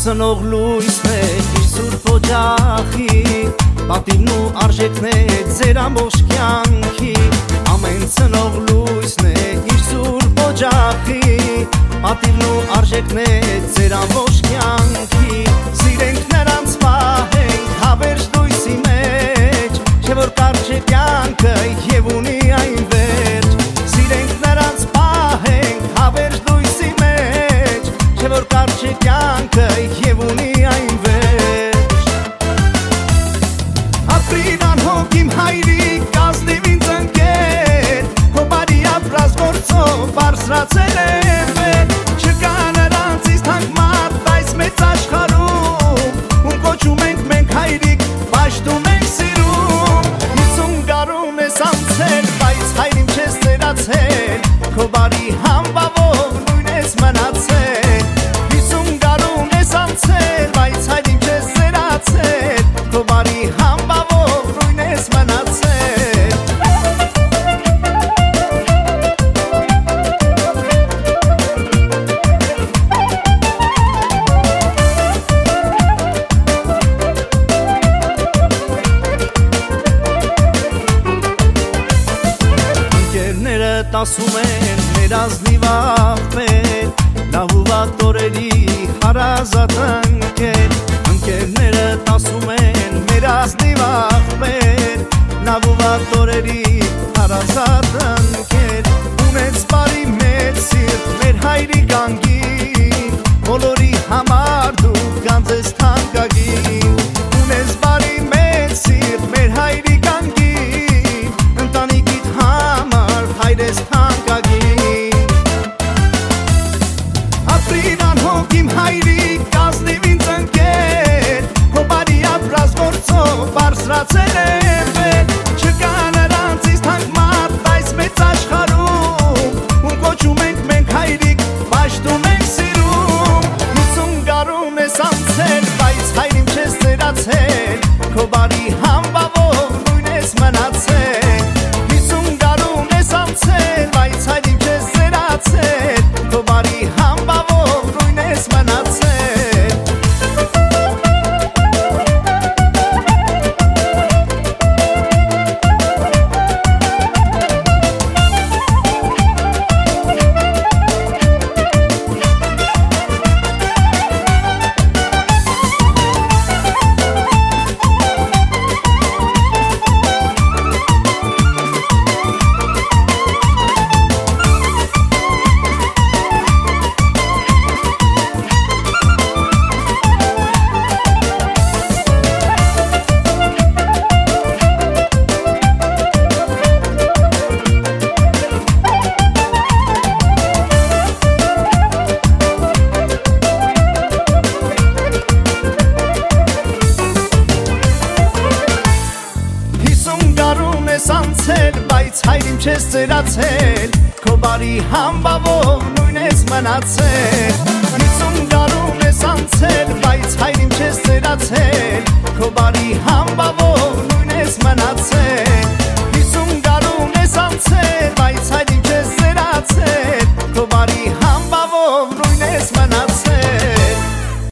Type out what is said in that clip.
Ծնող լույսներ իր սուրբ օջախի, պատիվն ու արժեքն է ձեր ամբողջ կյանքի։ Ամեն ծնող լույսն է իր սուրբ օջախի, պատիվն ու արժեքն է ձեր ամբողջ կյանքի։ Սիրենք նրանց պահենք հավերժ լույսի մեջ, չէ որ կարճ է կյանքը և ունի այն վերջ։ Սիրենք նրանց պահենք հավերժ լույսի մեջ, չէ որ կարճ է կյանքը և ունի այն վերջ։ Ապրին անհոգ իմ հայրիկ, կազմիվ ինձ ընկեր, քո բարի ապրած գործով բարձրացել եմ վեր։ Չկա նրանցից թանկ մարդ այս մեծ աշխարհում, ում կոչում ենք մենք հայրիկ, պաշտում ենք սիրում։ 50 գարուն ես անցել, բայց հայր իմ չես ծերացել, քո բարի համբավով նույն ես մնացել։ 50 գարուն ես անցել, բայց հայր իմ չես ծերացել, քո բարի համբավով նույն ես մնացել։ Ընկերներդ ասում են մեր ազնիվ աղբեր, լավ ու վատ օրերի հարազատ ընկեր։ Ընկերներդ ասում են մեր ազնիվ աղբեր, լավ ու վատ օրերի հարազատ ընկեր։ Ունեց բարի մեծ սիրտ մեր հայրիկ անգին, բոլորի համար դու գանձ ես թանկագին։ Ունես բարի մեծ սիրտ մեր հայրիկ անգին, ընտանիքիդ համար հայր ես թանկագին։ Ապրին անհոգ իմ հայրիկ, կազմիվ ինձ ընկեր, քո բարի ապրած գործով բարձրացել եմ վեր։ Չկա նրանցից թանկ մարդ այս մեծ աշխարհում, ում կոչում ենք մենք հայրիկ, պաշտում ենք սիրում։ 50 գարուն ես անցել, բայց հայր իմ չես ծերացել, քո բարի համբավով նույն ես մնացել։ 50 գարուն ես անցել, բայց հայր իմ չես ծերացել, քո բարի համբավով նույն ես մնացել։ Անցել, բայց հայր իմ չես ծերացել, քո բարի համբավով նույն ես մնացել։ 50 գարուն ես անցել, բայց հայր իմ չես ծերացել, քո բարի համբավով